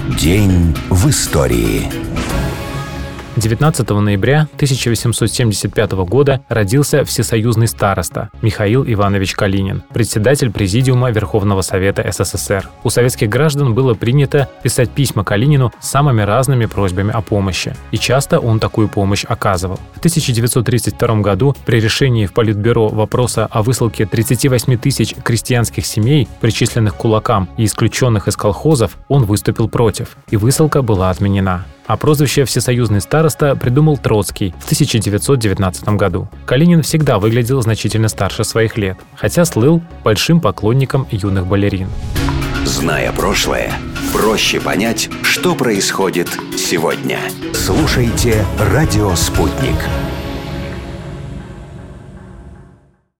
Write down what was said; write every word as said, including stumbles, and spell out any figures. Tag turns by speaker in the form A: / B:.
A: День в истории.
B: девятнадцатого ноября тысяча восемьсот семьдесят пятого года родился всесоюзный староста Михаил Иванович Калинин, председатель Президиума Верховного Совета СССР. У советских граждан было принято писать письма Калинину с самыми разными просьбами о помощи, и часто он такую помощь оказывал. В тысяча девятьсот тридцать втором году при решении в Политбюро вопроса о высылке тридцати восьми тысяч крестьянских семей, причисленных к кулакам и исключенных из колхозов, он выступил против, и высылка была отменена. А прозвище «Всесоюзный староста» придумал Троцкий в тысяча девятьсот девятнадцатом году. Калинин всегда выглядел значительно старше своих лет, хотя слыл большим поклонником юных балерин.
A: Зная прошлое, проще понять, что происходит сегодня. Слушайте «Радио Спутник».